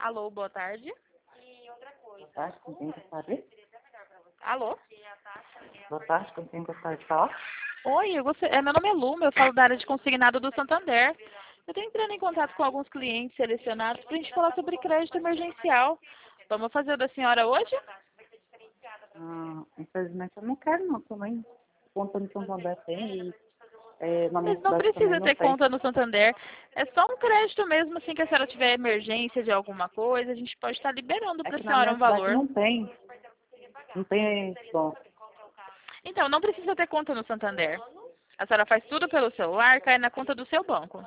Alô, boa tarde. Boa tarde, com quem gostaria? Alô? Boa tarde, com quem gostaria de falar? Oi, meu nome é Luma, eu falo da área de consignado do Santander. Eu estou entrando em contato com alguns clientes selecionados para a gente falar sobre crédito emergencial. Vamos fazer o da senhora hoje? Infelizmente eu não quero não também. Conta no Santander tem e na minha Mas não cidade também precisa não ter tem. conta no Santander. É só um crédito mesmo, assim que a senhora tiver emergência de alguma coisa, a gente pode estar liberando É para a que na senhora minha um cidade valor. não tem. Não tem bom. Então, não precisa ter conta no Santander. A senhora faz tudo pelo celular, cai na conta do seu banco.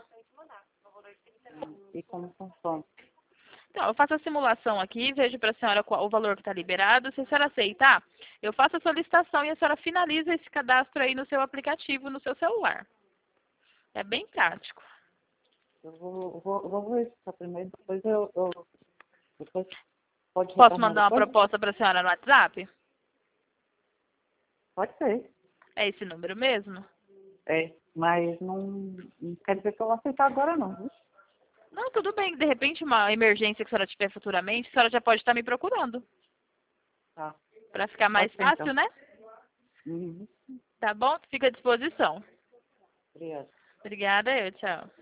E como funciona? Então, eu faço a simulação aqui, vejo para a senhora o valor que está liberado. Se a senhora aceitar, eu faço a solicitação e a senhora finaliza esse cadastro aí no seu aplicativo, no seu celular. É bem prático. Eu vou ver isso primeiro, depois pode Posso retornar mandar uma depois? proposta para a senhora no WhatsApp? Pode ser. É esse número mesmo? É, mas não quer dizer que eu vou aceitar agora não, viu? Não, tudo bem. De repente, uma emergência que a senhora tiver futuramente, a senhora já pode estar me procurando. Tá. Para ficar mais Pode ser então. fácil, né? Uhum. Tá bom? Fica à disposição. Obrigada. Obrigada, tchau.